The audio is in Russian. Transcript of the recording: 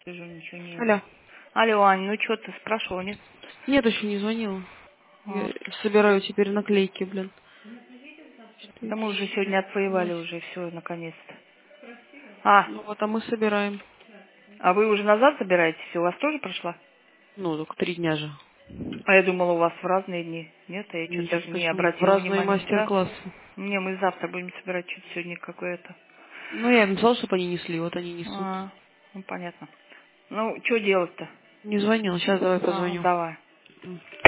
Ты же ничего нет. Алло. Алло, Ань, ну что ты спрашивала, нет? Нет, еще не звонила. А, Я собираю теперь наклейки, блин. Что да это мы уже сегодня сегодня? отвоевали Нафиг. уже все, наконец-то. Ну вот, а мы собираем. А вы уже назад забираете все? У вас тоже прошла? Ну, только 3 дня же. А я думала, у вас в разные дни. Нет, а я что-то Нет, даже не почему? В обратила разные внимания. Да? мастер-классы. Не, мы завтра будем собирать что-то сегодня какое-то. Ну, я им написала, чтобы они несли, вот они несут. А, ну, понятно. Ну, что делать-то? Не звонил, сейчас давай А, позвоню. давай.